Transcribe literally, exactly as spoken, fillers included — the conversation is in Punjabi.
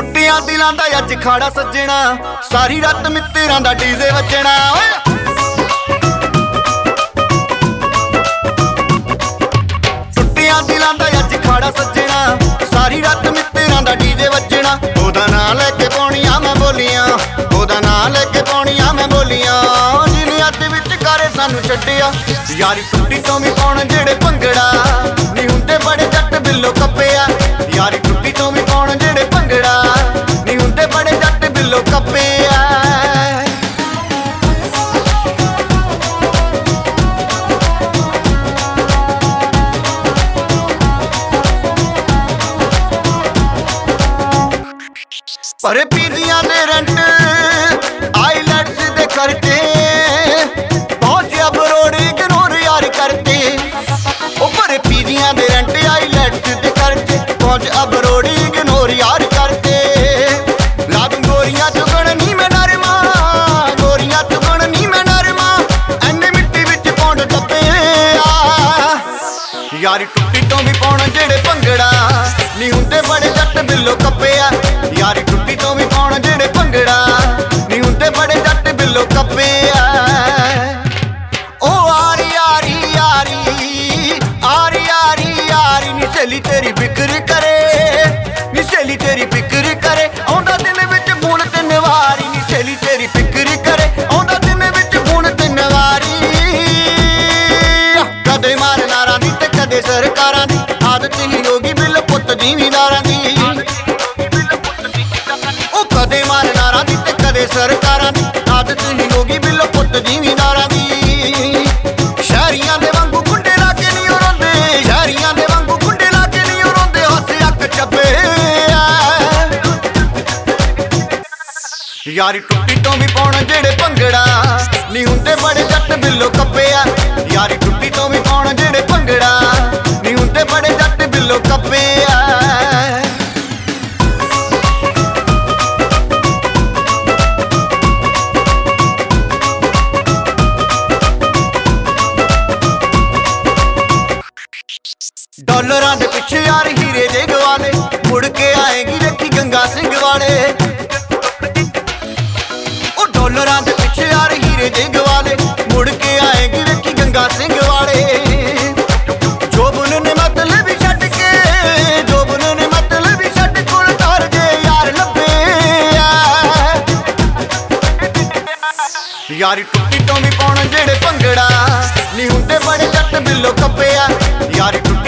ਟੁੱਟਿਆਂ ਦਿਲਾਂ ਦਾ ਅੱਜ ਖਾੜਾ ਸੱਜਣਾ, ਸਾਰੀ ਰਾਤ ਮਿੱਤਰਾਂ ਦਾ ਡੀਜ਼ੇ ਵੱਜਣਾ। ਟੁੱਟਿਆਂ ਦਿਲਾਂ ਦਾ ਅੱਜ ਖਾੜਾ ਸੱਜਣਾ, ਸਾਰੀ ਰਾਤ ਮਿੱਤਰਾਂ ਦਾ ਡੀਜ਼ੇ ਵੱਜਣਾ। ਉਹਦਾ ਨਾਂ ਲੈ ਕੇ ਪਾਉਣੀਆਂ ਮੈਂ ਬੋਲੀਆਂ, ਉਹਦਾ ਨਾਂ ਲੈ ਕੇ ਪਾਉਣੀਆਂ ਮੈਂ ਬੋਲੀਆਂ। ਜਿਹਨੇ ਅੱਧ ਵਿੱਚ ਕਰੇ ਸਾਨੂੰ ਛੱਡਿਆ, ਯਾਰੀ ਟੁੱਟੀ ਤੋਂ ਵੀ ਪਾਉਣ ਜਿਹੜੇ ਭੰਗੜਾ। ਨੀ ਹੁੰਦੇ ਬੜੇ ਜੱਟ ਬਿੱਲੋ ਕੱਪਿਆ, ਯਾਰੀ ਟੁੱਟੀ ਤੋਂ ਵੀ ਪਾਉਣ ਜਿਹੜੇ ਭੰਗੜਾ। ਨੀ ਹੁੰਦੇ ਬੜੇ ਜੱਟ ਬਿੱਲੋ ਕੱਪਿਆ। ਭਰੇ ਪੀਜ਼ੀਆਂ ਦੇ ਰੈਂਟ, ਆਈਲੈਟਸ ਦੇ ਖਰਚੇ, ਪਹੁੰਚਿਆ ਬਰੋੜ ਇਗਨੋਰ ਯਾਰ ਕਰਤੇ। ਉਹ ਭਰੇ ਪੀਜ਼ੀਆਂ ਦੇ ਰੈਂਟ, ਆਈਲੈਟਸ ਦੇ ਖਰਚੇ, ਪਹੁੰਚ ਅਬਰੋੜ ਇਗਨੋਰ ਯਾਰ ਕਰਤੇ। ਲਾ ਦੂੰ ਗੋਰੀਆਂ ਚੁਗਣ ਨੀ ਮੈਂ ਨਰਮਾ, ਗੋਰੀਆਂ ਚੁਗਣ ਨੀ ਮੈਂ ਨਰਮਾ। ਐਨੇ ਮਿੱਟੀ ਵਿੱਚ ਪੌਂਡ ਟੱਪੇ ਆ, ਯਾਰੀ ਟੁੱਟੀ ਤੋਂ ਵੀ ਪਾਉਣ ਜਿਹੜੇ ਭੰਗੜਾ। ਨੀ ਹੁੰਦੇ ਬੜੇ ਜੱਟ ਬਿੱਲੋ ਕੱਪਿਆ, ਯਾਰੀ ਟੁੱਟੀ ਤੋਂ ਵੀ ਪਾਉਣ ਜਿਹੜੇ ਭੰਗੜਾ। ਨੀ ਹੁੰਦੇ ਬੜੇ ਜੱਟ ਬਿੱਲੋ ਕੱਪਿਆ। ਉਹ ਆਰੀ ਆਰੀ ਯਾਰੀ, ਆਰੀ ਆਰੀ ਯਾਰੀ। ਨੀ ਸਹੇਲੀ ਤੇਰੀ ਫਿਕਰ ਕਰੇ, ਨੀ ਸਹੇਲੀ ਤੇਰੀ ਫਿਕਰ ਕਰੇ। ਆਉਂਦਾ ਦਿਨ ਵਿੱਚ ਫੋਨ ਤਿੰਨ ਵਾਰੀ, ਨੀ ਸਹੇਲੀ ਤੇਰੀ ਫਿਕਰ ਕਰੇ। ਆਉਂਦਾ ਦਿਨ ਵਿੱਚ ਫੋਨ ਤਿੰਨ ਵਾਰੀ। ਕਦੇ ਮਾਰ ਨਾਰਾਂ ਦੀ ਤੇ ਕਦੇ ਸਰਕਾਰਾਂ ਦੀ, ਆਦਤ ਹੀ ਹੋਗੀ ਬਿੱਲ ਪੁੱਤ ਜ਼ਿਮੀਂਦਾਰਾਂ ਦੀ। ਉਹ ਕਦੇ ਮਾਰ ਨਾਰਾਂ ਦੀ ਤੇ ਕਦੇ ਸਰਕਾਰਾਂ ਦੀ, ਆਦਤ ਹੀ ਹੋਗੀ ਬਿੱਲ ਪੁੱਤ ਜ਼ਿਮੀਂਦਾਰਾਂ ਦੀ। ਸ਼ਹਿਰੀਆਂ ਦੇ ਵਾਂਗੂ ਗੁੰਡੇ ਲਾ ਕੇ ਨਹੀਂ ਰੋਂਦੇ, ਸ਼ਹਿਰੀਆਂ ਦੇ ਵਾਂਗੂ ਗੁੰਡੇ ਲਾ ਕੇ ਨਹੀਂ ਰੋਂਦੇ। ਹੱਸ ਅੱਖ ਚੱਬੇ ਯਾਰੀ ਟੁੱਟੀ ਤੋਂ ਵੀ ਪਾਉਣ ਜਿਹੜੇ ਭੰਗੜਾ। ਨੀ ਹੁੰਦੇ ਬੜੇ ਜੱਟ ਬਿੱਲੋ ਕੱਪਿਆ, ਯਾਰੀ ਟੁੱਟੀ ਤੋਂ ਵੀ ਪਾਉਣ ਜਿਹੜੇ ਭੰਗੜਾ। ਨੀ ਹੁੰਦੇ ਬੜੇ ਜੱਟ ਬਿੱਲੋ ਕੱਪਿਆ। ਡਾਲਰਾਂ ਦੇ ਪਿੱਛੇ ਯਾਰ ਹੀਰੇ ਜੇ ਗਵਾਲੇ, ਮੁੜ ਕੇ ਆਏਗੀ ਵੇਖੀ ਗੰਗਾ ਸਿੰਘ ਵਾਲੇ। ਉਹ ਡਾਲਰਾਂ ਦੇ ਪਿੱਛੇ ਯਾਰ ਹੀਰੇ ਜੇ ਗਵਾਲੇ, ਮੁੜ ਕੇ ਆਏਗੀ ਵੇਖੀ ਗੰਗਾ ਸਿੰਘ ਵਾਲੇ। ਜੋਬਨ ਨੇ ਮਤਲਬ ਵੀ ਛੱਡ ਕੇ, ਜੋਬਨ ਨੇ ਮਤਲਬ ਵੀ ਛੱਡ ਕੋਲ ਤਾਰ ਜੇ ਯਾਰ ਲੱਭੇ ਆ। ਯਾਰੀ ਟੁੱਟੀ ਤੋਂ ਵੀ ਪਾਉਣ ਜਿਹੜੇ ਭੰਗੜਾ। ਨੀ ਹੁੰਦੇ ਬੜੇ ਜੱਟ ਬਿੱਲੋ ਕੱਪਿਆ, ਯਾਰੀ